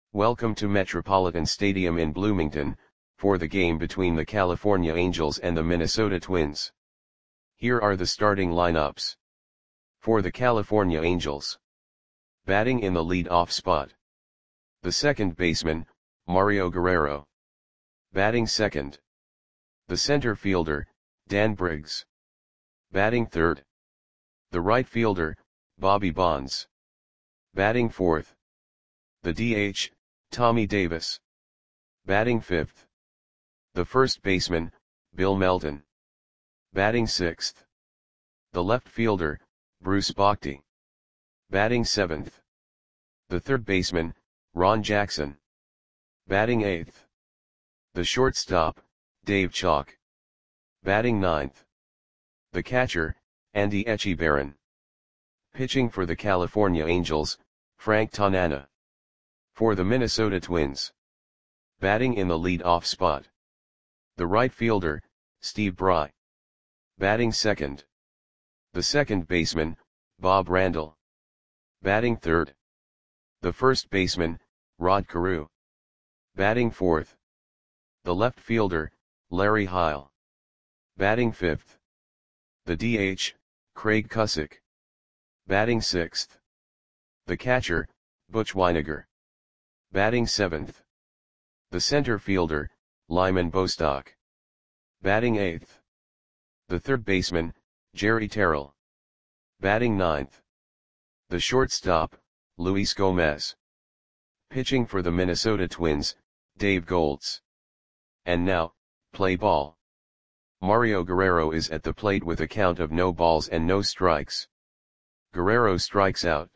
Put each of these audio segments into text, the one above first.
Welcome to Metropolitan Stadium in Bloomington, for the game between the California Angels and the Minnesota Twins. Here are the starting lineups. For the California Angels. Batting in the lead-off spot. The second baseman, Mario Guerrero. Batting second. The center fielder, Dan Briggs. Batting third. The right fielder, Bobby Bonds. Batting fourth. The DH, Tommy Davis. Batting fifth. The first baseman, Bill Melton. Batting sixth. The left fielder, Bruce Bochy. Batting seventh. The third baseman, Ron Jackson. Batting eighth. The shortstop, Dave Chalk. Batting ninth. The catcher, Andy Etchebarren. Pitching for the California Angels, Frank Tanana. For the Minnesota Twins. Batting in the lead-off spot. The right fielder, Steve Bry. Batting second. The second baseman, Bob Randall. Batting third. The first baseman, Rod Carew. Batting fourth. The left fielder, Larry Heil. Batting fifth. The DH, Craig Cusick. Batting sixth. The catcher, Butch Wynegar. Batting seventh. The center fielder, Lyman Bostock. Batting eighth. The third baseman, Jerry Terrell. Batting ninth. The shortstop, Luis Gomez. Pitching for the Minnesota Twins, Dave Goltz. And now, play ball. Mario Guerrero is at the plate with a count of no balls and no strikes. Guerrero strikes out.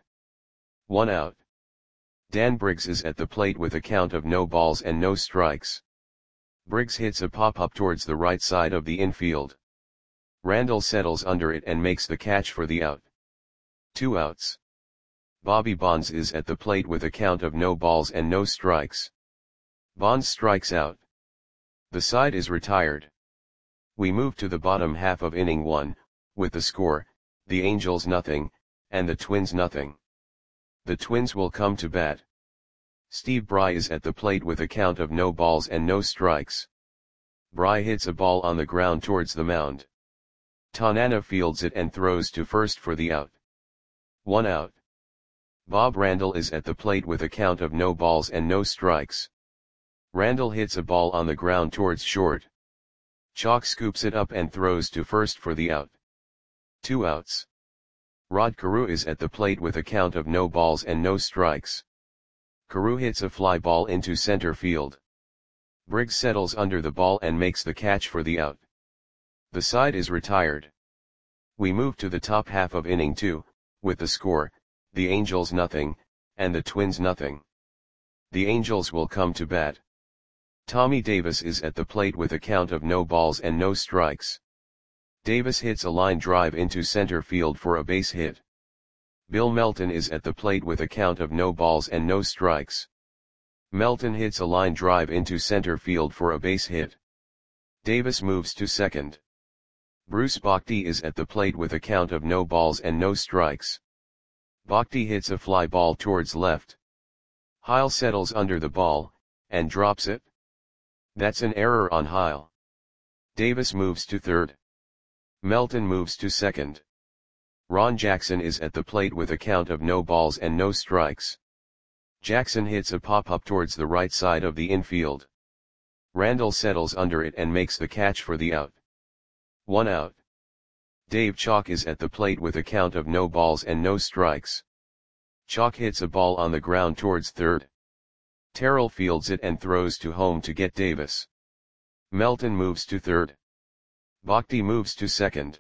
1 out. Dan Briggs is at the plate with a count of no balls and no strikes. Briggs hits a pop-up towards the right side of the infield. Randall settles under it and makes the catch for the out. 2 outs. Bobby Bonds is at the plate with a count of no balls and no strikes. Bonds strikes out. The side is retired. We move to the bottom half of inning 1, with the score, the Angels nothing, and the Twins nothing. The Twins will come to bat. Steve Bry is at the plate with a count of no balls and no strikes. Bry hits a ball on the ground towards the mound. Tanana fields it and throws to first for the out. 1 out. Bob Randall is at the plate with a count of no balls and no strikes. Randall hits a ball on the ground towards short. Chalk scoops it up and throws to first for the out. 2 outs. Rod Carew is at the plate with a count of no balls and no strikes. Carew hits a fly ball into center field. Briggs settles under the ball and makes the catch for the out. The side is retired. We move to the top half of inning 2, with the score, the Angels nothing, and the Twins nothing. The Angels will come to bat. Tommy Davis is at the plate with a count of no balls and no strikes. Davis hits a line drive into center field for a base hit. Bill Melton is at the plate with a count of no balls and no strikes. Melton hits a line drive into center field for a base hit. Davis moves to second. Bruce Bochy is at the plate with a count of no balls and no strikes. Bochy hits a fly ball towards left. Heil settles under the ball, and drops it. That's an error on Heil. Davis moves to third. Melton moves to second. Ron Jackson is at the plate with a count of no balls and no strikes. Jackson hits a pop-up towards the right side of the infield. Randall settles under it and makes the catch for the out. 1 out. Dave Chalk is at the plate with a count of no balls and no strikes. Chalk hits a ball on the ground towards third. Terrell fields it and throws to home to get Davis. Melton moves to third. Bochy moves to second.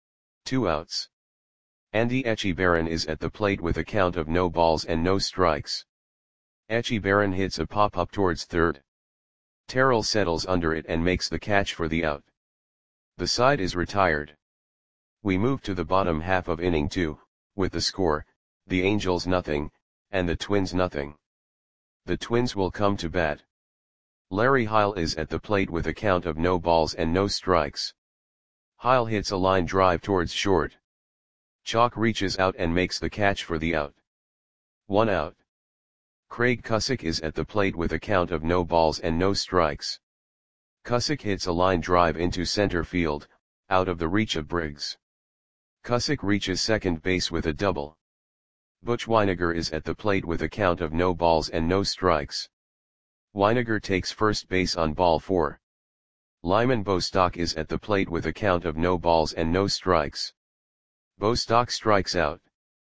2 outs. Andy Etchebarren is at the plate with a count of no balls and no strikes. Etchebarren hits a pop-up towards third. Terrell settles under it and makes the catch for the out. The side is retired. We move to the bottom half of inning 2, with the score, the Angels nothing, and the Twins nothing. The Twins will come to bat. Larry Heil is at the plate with a count of no balls and no strikes. Heil hits a line drive towards short. Chalk reaches out and makes the catch for the out. 1 out. Craig Cusick is at the plate with a count of no balls and no strikes. Cusick hits a line drive into center field, out of the reach of Briggs. Cusick reaches second base with a double. Butch Wynegar is at the plate with a count of no balls and no strikes. Wynegar takes first base on ball 4. Lyman Bostock is at the plate with a count of no balls and no strikes. Bostock strikes out.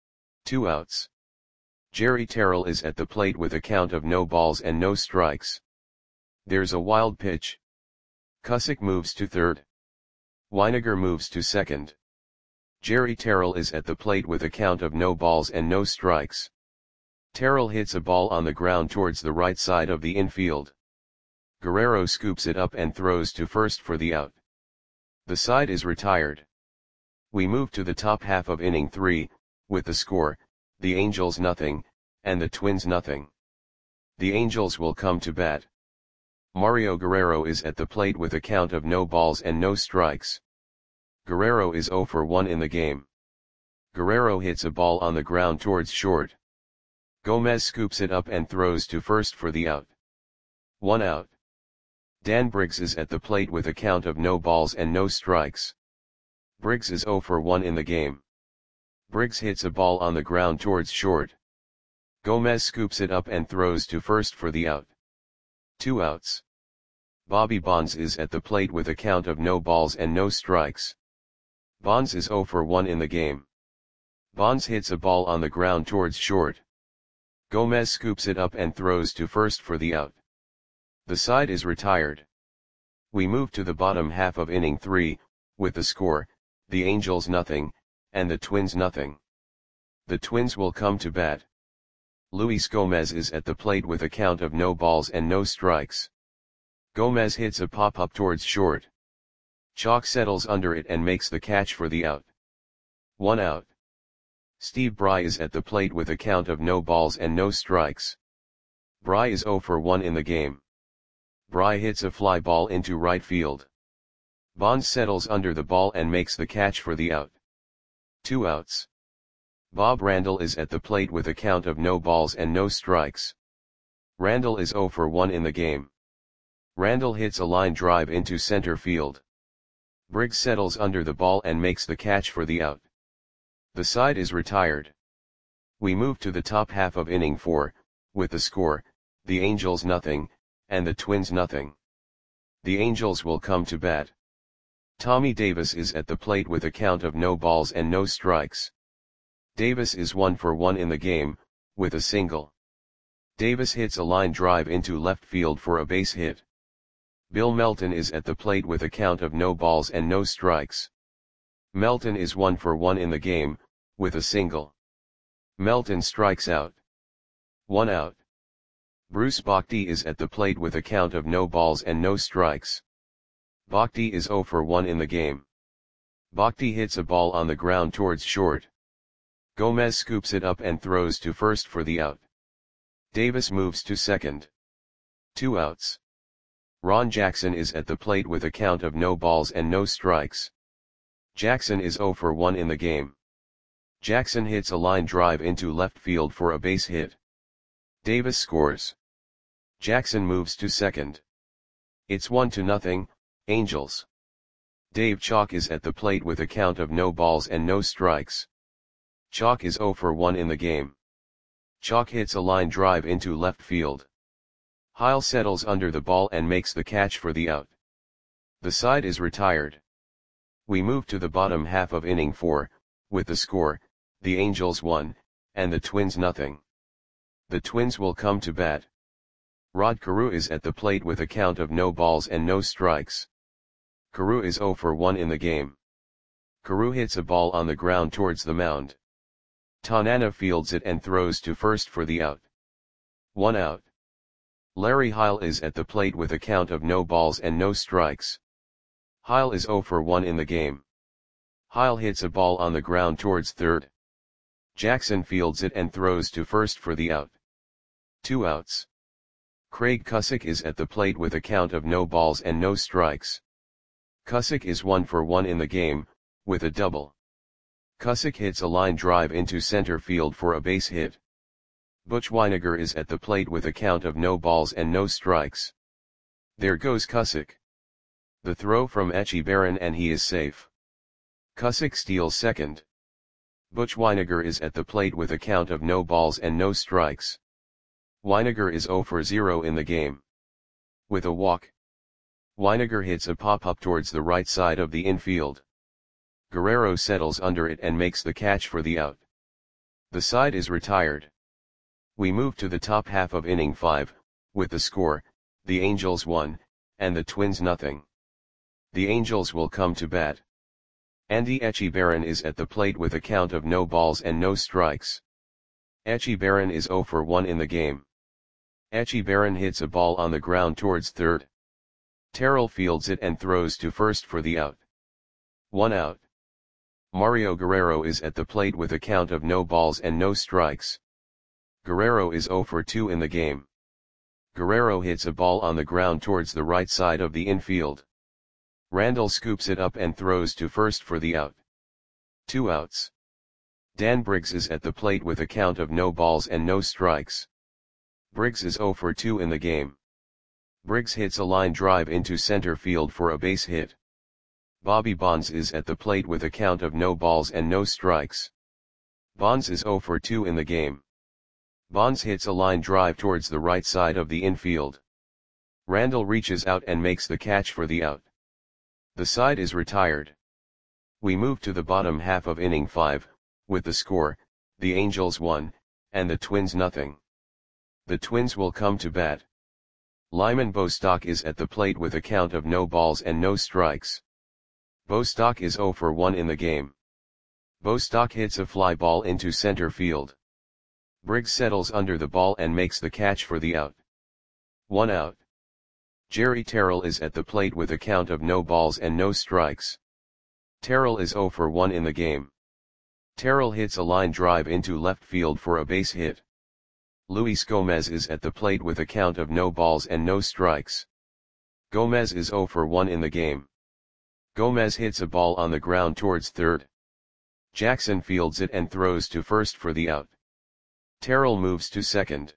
2 outs. Jerry Terrell is at the plate with a count of no balls and no strikes. There's a wild pitch. Cusick moves to third. Wynegar moves to second. Jerry Terrell is at the plate with a count of no balls and no strikes. Terrell hits a ball on the ground towards the right side of the infield. Guerrero scoops it up and throws to first for the out. The side is retired. We move to the top half of inning 3, with the score, the Angels nothing, and the Twins nothing. The Angels will come to bat. Mario Guerrero is at the plate with a count of no balls and no strikes. Guerrero is 0 for 1 in the game. Guerrero hits a ball on the ground towards short. Gomez scoops it up and throws to first for the out. 1 out. Dan Briggs is at the plate with a count of no balls and no strikes. Briggs is 0 for 1 in the game. Briggs hits a ball on the ground towards short. Gomez scoops it up and throws to first for the out. 2 outs. Bobby Bonds is at the plate with a count of no balls and no strikes. Bonds is 0 for 1 in the game. Bonds hits a ball on the ground towards short. Gomez scoops it up and throws to first for the out. The side is retired. We move to the bottom half of inning 3, with the score, the Angels nothing, and the Twins nothing. The Twins will come to bat. Luis Gomez is at the plate with a count of no balls and no strikes. Gomez hits a pop-up towards short. Chalk settles under it and makes the catch for the out. 1 out. Steve Bry is at the plate with a count of no balls and no strikes. Bry is 0 for 1 in the game. Bry hits a fly ball into right field. Bonds settles under the ball and makes the catch for the out. 2 outs. Bob Randall is at the plate with a count of no balls and no strikes. Randall is 0 for 1 in the game. Randall hits a line drive into center field. Briggs settles under the ball and makes the catch for the out. The side is retired. We move to the top half of inning 4, with the score, the Angels nothing, and the Twins nothing. The Angels will come to bat. Tommy Davis is at the plate with a count of no balls and no strikes. Davis is 1 for 1 in the game, with a single. Davis hits a line drive into left field for a base hit. Bill Melton is at the plate with a count of no balls and no strikes. Melton is 1 for 1 in the game, with a single. Melton strikes out. 1 out. Bruce Bochy is at the plate with a count of no balls and no strikes. Bochy is 0 for 1 in the game. Bochy hits a ball on the ground towards short. Gomez scoops it up and throws to first for the out. Davis moves to second. 2 outs. Ron Jackson is at the plate with a count of no balls and no strikes. Jackson is 0 for 1 in the game. Jackson hits a line drive into left field for a base hit. Davis scores. Jackson moves to second. It's 1-0, Angels. Dave Chalk is at the plate with a count of no balls and no strikes. Chalk is 0 for 1 in the game. Chalk hits a line drive into left field. Heil settles under the ball and makes the catch for the out. The side is retired. We move to the bottom half of inning 4, with the score, the Angels 1, and the Twins nothing. The Twins will come to bat. Rod Carew is at the plate with a count of no balls and no strikes. Carew is 0 for 1 in the game. Carew hits a ball on the ground towards the mound. Tanana fields it and throws to first for the out. 1 out. Larry Heil is at the plate with a count of no balls and no strikes. Heil is 0 for 1 in the game. Heil hits a ball on the ground towards third. Jackson fields it and throws to first for the out. 2 outs. Craig Cusick is at the plate with a count of no balls and no strikes. Cusick is 1 for 1 in the game, with a double. Cusick hits a line drive into center field for a base hit. Butch Wynegar is at the plate with a count of no balls and no strikes. There goes Cusick. The throw from Etchebarren and he is safe. Cusick steals second. Butch Wynegar is at the plate with a count of no balls and no strikes. Wynegar is 0 for 0 in the game. With a walk, Wynegar hits a pop-up towards the right side of the infield. Guerrero settles under it and makes the catch for the out. The side is retired. We move to the top half of inning 5, with the score, the Angels 1, and the Twins nothing. The Angels will come to bat. Andy Etchebarren is at the plate with a count of no balls and no strikes. Etchebarren is 0 for 1 in the game. Etchebarren hits a ball on the ground towards third. Terrell fields it and throws to first for the out. 1 out. Mario Guerrero is at the plate with a count of no balls and no strikes. Guerrero is 0 for 2 in the game. Guerrero hits a ball on the ground towards the right side of the infield. Randall scoops it up and throws to first for the out. 2 outs. Dan Briggs is at the plate with a count of no balls and no strikes. Briggs is 0 for 2 in the game. Briggs hits a line drive into center field for a base hit. Bobby Bonds is at the plate with a count of no balls and no strikes. Bonds is 0 for 2 in the game. Bonds hits a line drive towards the right side of the infield. Randall reaches out and makes the catch for the out. The side is retired. We move to the bottom half of inning 5, with the score, the Angels 1, and the Twins nothing. The Twins will come to bat. Lyman Bostock is at the plate with a count of no balls and no strikes. Bostock is 0 for 1 in the game. Bostock hits a fly ball into center field. Briggs settles under the ball and makes the catch for the out. 1 out. Jerry Terrell is at the plate with a count of no balls and no strikes. Terrell is 0 for 1 in the game. Terrell hits a line drive into left field for a base hit. Luis Gomez is at the plate with a count of no balls and no strikes. Gomez is 0 for 1 in the game. Gomez hits a ball on the ground towards third. Jackson fields it and throws to first for the out. Terrell moves to second.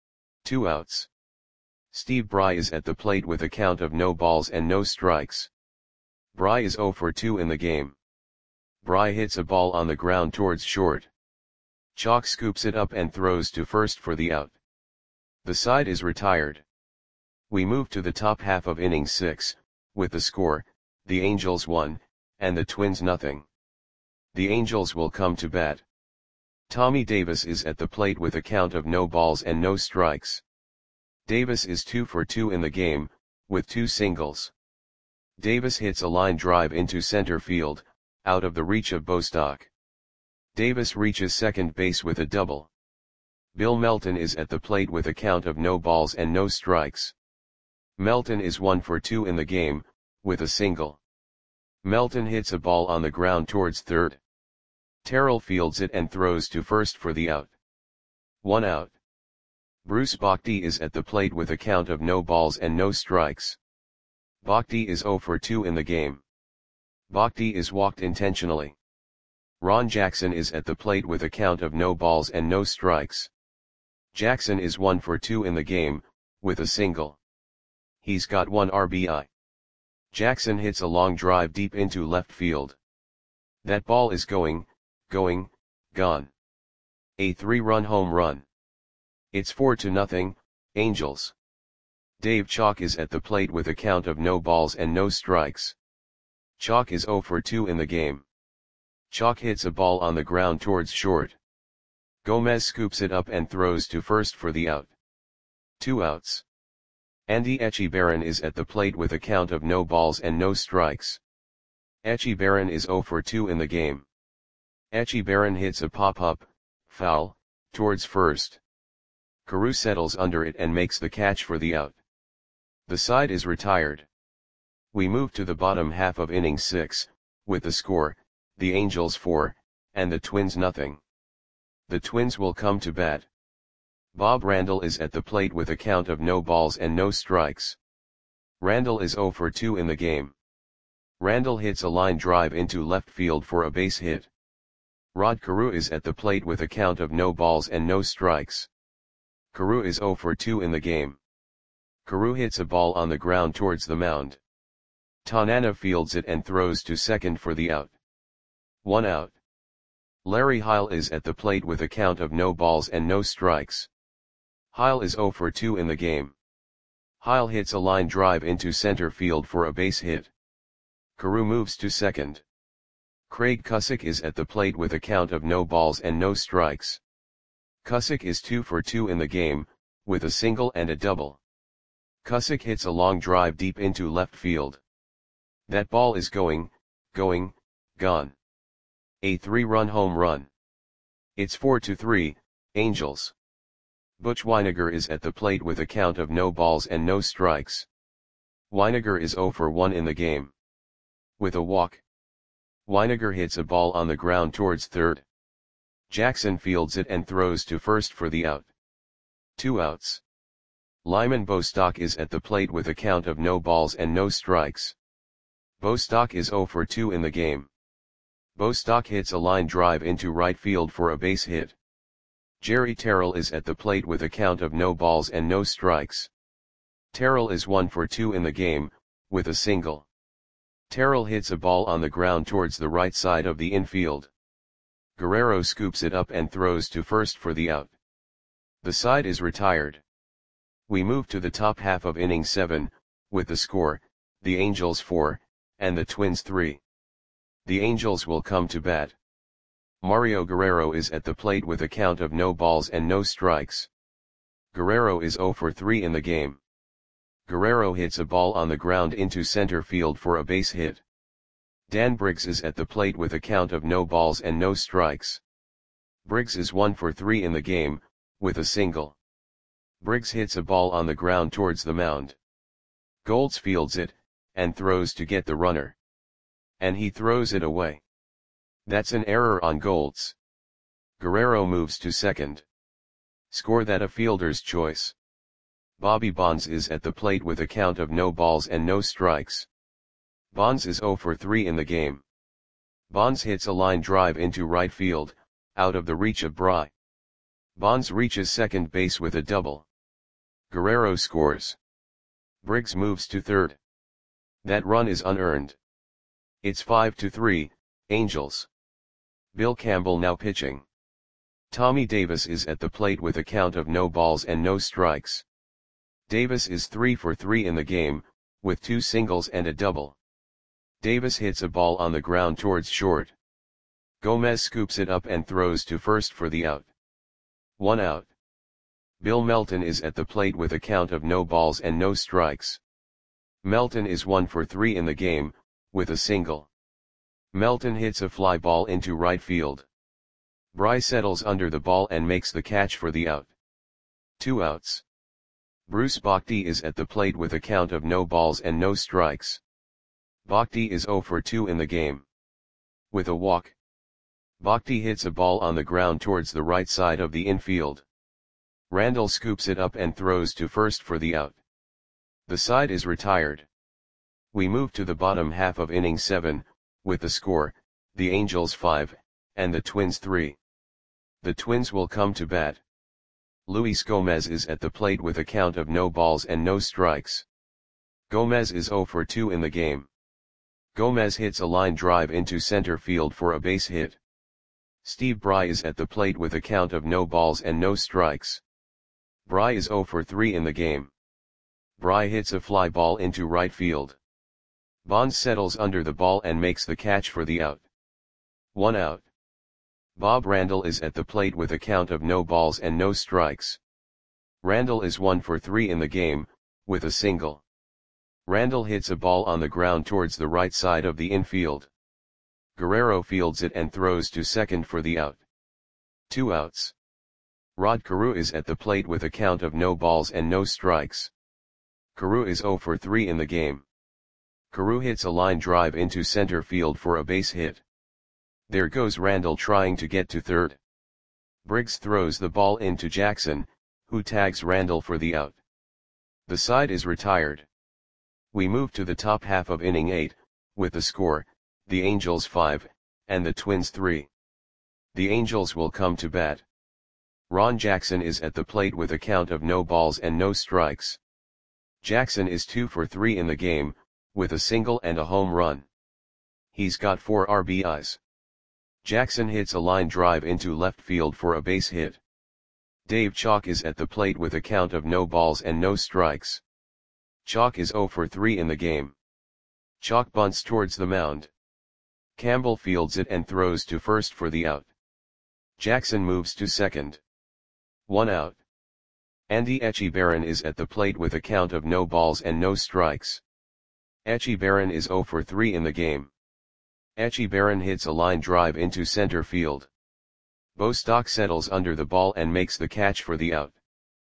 2 outs. Steve Bry is at the plate with a count of no balls and no strikes. Bry is 0 for 2 in the game. Bry hits a ball on the ground towards short. Chalk scoops it up and throws to first for the out. The side is retired. We move to the top half of inning 6, with the score, the Angels 1, and the Twins nothing. The Angels will come to bat. Tommy Davis is at the plate with a count of no balls and no strikes. Davis is 2 for 2 in the game, with 2 singles. Davis hits a line drive into center field, out of the reach of Bostock. Davis reaches second base with a double. Bill Melton is at the plate with a count of no balls and no strikes. Melton is 1 for 2 in the game, with a single. Melton hits a ball on the ground towards third. Terrell fields it and throws to first for the out. 1 out. Bruce Bochy is at the plate with a count of no balls and no strikes. Bochy is 0 for 2 in the game. Bochy is walked intentionally. Ron Jackson is at the plate with a count of no balls and no strikes. Jackson is 1 for 2 in the game, with a single. He's got 1 RBI. Jackson hits a long drive deep into left field. That ball is gone. A 3-run home run. It's 4-0, Angels. Dave Chalk is at the plate with a count of no balls and no strikes. Chalk is 0 for 2 in the game. Chalk hits a ball on the ground towards short. Gomez scoops it up and throws to first for the out. 2 outs. Andy Etchebarren is at the plate with a count of no balls and no strikes. Etchebarren is 0 for 2 in the game. Etchebarren hits a pop-up, foul, towards first. Carew settles under it and makes the catch for the out. The side is retired. We move to the bottom half of inning 6, with the score, the Angels 4, and the Twins nothing. The Twins will come to bat. Bob Randall is at the plate with a count of no balls and no strikes. Randall is 0 for 2 in the game. Randall hits a line drive into left field for a base hit. Rod Carew is at the plate with a count of no balls and no strikes. Carew is 0 for 2 in the game. Carew hits a ball on the ground towards the mound. Tanana fields it and throws to second for the out. 1 out. Larry Heil is at the plate with a count of no balls and no strikes. Heil is 0 for 2 in the game. Heil hits a line drive into center field for a base hit. Carew moves to second. Craig Cusick is at the plate with a count of no balls and no strikes. Cusick is 2 for 2 in the game, with a single and a double. Cusick hits a long drive deep into left field. That ball is gone. A 3-run home run. It's 4-3, Angels. Butch Wynegar is at the plate with a count of no balls and no strikes. Wynegar is 0 for 1 in the game. With a walk. Wynegar hits a ball on the ground towards third. Jackson fields it and throws to first for the out. 2 outs. Lyman Bostock is at the plate with a count of no balls and no strikes. Bostock is 0 for 2 in the game. Bostock hits a line drive into right field for a base hit. Jerry Terrell is at the plate with a count of no balls and no strikes. Terrell is 1 for 2 in the game, with a single. Terrell hits a ball on the ground towards the right side of the infield. Guerrero scoops it up and throws to first for the out. The side is retired. We move to the top half of inning 7, with the score, the Angels 4, and the Twins 3. The Angels will come to bat. Mario Guerrero is at the plate with a count of no balls and no strikes. Guerrero is 0 for 3 in the game. Guerrero hits a ball on the ground into center field for a base hit. Dan Briggs is at the plate with a count of no balls and no strikes. Briggs is 1 for 3 in the game, with a single. Briggs hits a ball on the ground towards the mound. Golds fields it, and throws to get the runner. And he throws it away. That's an error on Golds. Guerrero moves to second. Score that a fielder's choice. Bobby Bonds is at the plate with a count of no balls and no strikes. Bonds is 0 for 3 in the game. Bonds hits a line drive into right field, out of the reach of Bry. Bonds reaches second base with a double. Guerrero scores. Briggs moves to third. That run is unearned. It's 5-3, Angels. Bill Campbell now pitching. Tommy Davis is at the plate with a count of no balls and no strikes. Davis is 3 for 3 in the game, with 2 singles and a double. Davis hits a ball on the ground towards short. Gomez scoops it up and throws to first for the out. 1 out. Bill Melton is at the plate with a count of no balls and no strikes. Melton is 1 for 3 in the game, with a single. Melton hits a fly ball into right field. Bry settles under the ball and makes the catch for the out. 2 outs. Bruce Bochy is at the plate with a count of no balls and no strikes. Bochy is 0 for 2 in the game. With a walk. Bochy hits a ball on the ground towards the right side of the infield. Randall scoops it up and throws to first for the out. The side is retired. We move to the bottom half of inning 7, with the score, the Angels 5, and the Twins 3. The Twins will come to bat. Luis Gomez is at the plate with a count of no balls and no strikes. Gomez is 0 for 2 in the game. Gomez hits a line drive into center field for a base hit. Steve Bry is at the plate with a count of no balls and no strikes. Bry is 0 for 3 in the game. Bry hits a fly ball into right field. Bonds settles under the ball and makes the catch for the out. 1 out. Bob Randall is at the plate with a count of no balls and no strikes. Randall is 1 for 3 in the game, with a single. Randall hits a ball on the ground towards the right side of the infield. Guerrero fields it and throws to second for the out. 2 outs. Rod Carew is at the plate with a count of no balls and no strikes. Carew is 0 for 3 in the game. Carew hits a line drive into center field for a base hit. There goes Randall trying to get to third. Briggs throws the ball into Jackson, who tags Randall for the out. The side is retired. We move to the top half of inning 8, with the score, the Angels 5, and the Twins 3. The Angels will come to bat. Ron Jackson is at the plate with a count of no balls and no strikes. Jackson is 2 for 3 in the game, with a single and a home run. He's got 4 RBIs. Jackson hits a line drive into left field for a base hit. Dave Chalk is at the plate with a count of no balls and no strikes. Chalk is 0 for 3 in the game. Chalk bunts towards the mound. Campbell fields it and throws to first for the out. Jackson moves to second. 1 out. Andy Etchebarren is at the plate with a count of no balls and no strikes. Etchebarren is 0 for 3 in the game. Etchebarren hits a line drive into center field. Bostock settles under the ball and makes the catch for the out.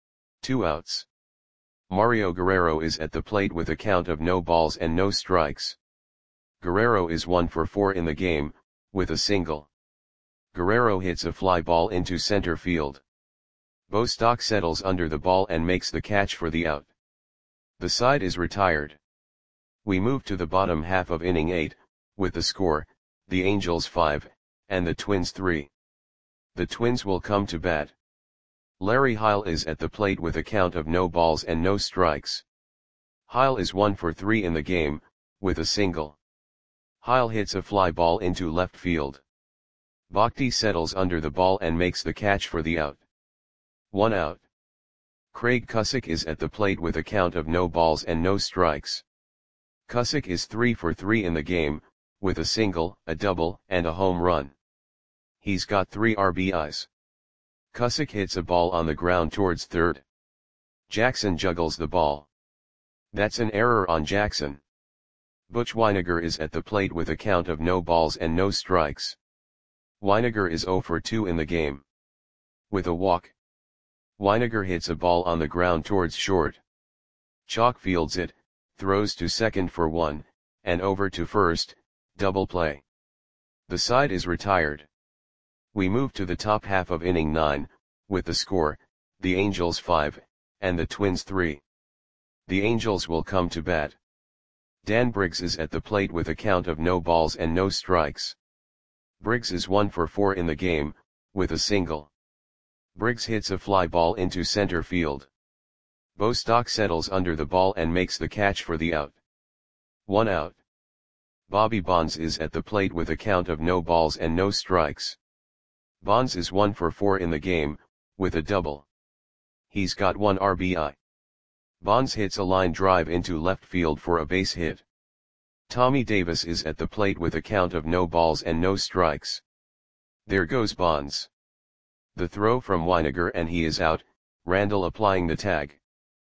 2 outs. Mario Guerrero is at the plate with a count of no balls and no strikes. Guerrero is 1 for 4 in the game, with a single. Guerrero hits a fly ball into center field. Bostock settles under the ball and makes the catch for the out. The side is retired. We move to the bottom half of inning 8, with the score, the Angels 5, and the Twins 3. The Twins will come to bat. Larry Heil is at the plate with a count of no balls and no strikes. Heil is 1 for 3 in the game, with a single. Heil hits a fly ball into left field. Bhakti settles under the ball and makes the catch for the out. 1 out. Craig Cusick is at the plate with a count of no balls and no strikes. Cusick is 3 for 3 in the game, with a single, a double, and a home run. He's got 3 RBIs. Cusick hits a ball on the ground towards third. Jackson juggles the ball. That's an error on Jackson. Butch Wynegar is at the plate with a count of no balls and no strikes. Wynegar is 0 for 2 in the game. With a walk. Wynegar hits a ball on the ground towards short. Chalk fields it, throws to second for 1, and over to first, double play. The side is retired. We move to the top half of inning 9, with the score, the Angels 5, and the Twins 3. The Angels will come to bat. Dan Briggs is at the plate with a count of no balls and no strikes. Briggs is 1 for 4 in the game, with a single. Briggs hits a fly ball into center field. Bostock settles under the ball and makes the catch for the out. 1 out. Bobby Bonds is at the plate with a count of no balls and no strikes. Bonds is 1 for 4 in the game, with a double. He's got 1 RBI. Bonds hits a line drive into left field for a base hit. Tommy Davis is at the plate with a count of no balls and no strikes. There goes Bonds. The throw from Wynegar and he is out, Randall applying the tag.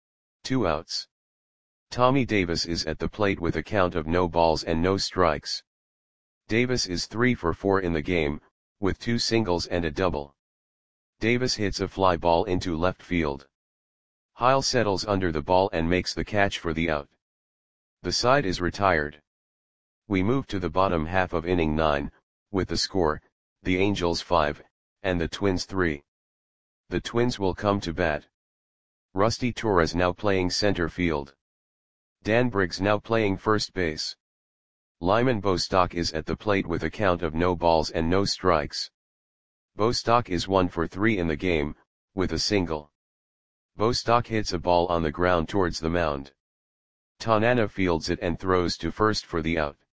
2 outs. Tommy Davis is at the plate with a count of no balls and no strikes. Davis is 3 for 4 in the game, with 2 singles and a double. Davis hits a fly ball into left field. Heil settles under the ball and makes the catch for the out. The side is retired. We move to the bottom half of inning 9, with the score, the Angels 5, and the Twins 3. The Twins will come to bat. Rusty Torres now playing center field. Dan Briggs now playing first base. Lyman Bostock is at the plate with a count of no balls and no strikes. Bostock is 1 for 3 in the game, with a single. Bostock hits a ball on the ground towards the mound. Tanana fields it and throws to first for the out.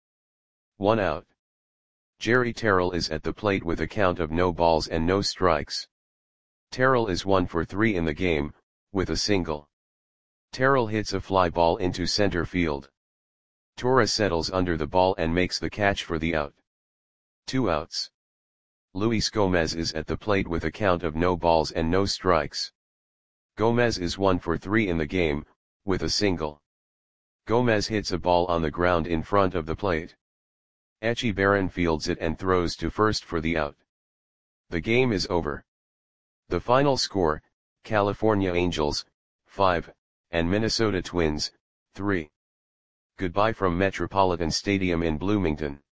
1 out. Jerry Terrell is at the plate with a count of no balls and no strikes. Terrell is 1 for 3 in the game, with a single. Terrell hits a fly ball into center field. Torres settles under the ball and makes the catch for the out. 2 outs. Luis Gomez is at the plate with a count of no balls and no strikes. Gomez is 1 for 3 in the game, with a single. Gomez hits a ball on the ground in front of the plate. Etchebarren fields it and throws to first for the out. The game is over. The final score, California Angels, 5, and Minnesota Twins, 3. Goodbye from Metropolitan Stadium in Bloomington.